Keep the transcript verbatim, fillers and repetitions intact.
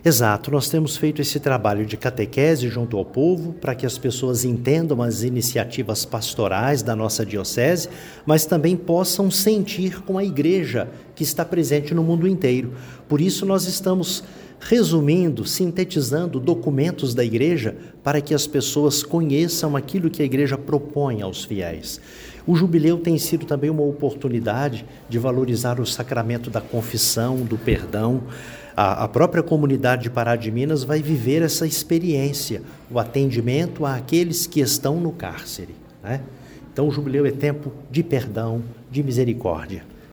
Exato, nós temos feito esse trabalho de catequese junto ao povo, para que as pessoas entendam as iniciativas pastorais da nossa diocese, mas também possam sentir com a igreja que está presente no mundo inteiro. Por isso nós estamos resumindo, sintetizando documentos da igreja para que as pessoas conheçam aquilo que a igreja propõe aos fiéis. O jubileu tem sido também uma oportunidade de valorizar o sacramento da confissão, do perdão. A, a própria comunidade de Pará de Minas vai viver essa experiência, o atendimento àqueles que estão no cárcere, né? Então o jubileu é tempo de perdão, de misericórdia.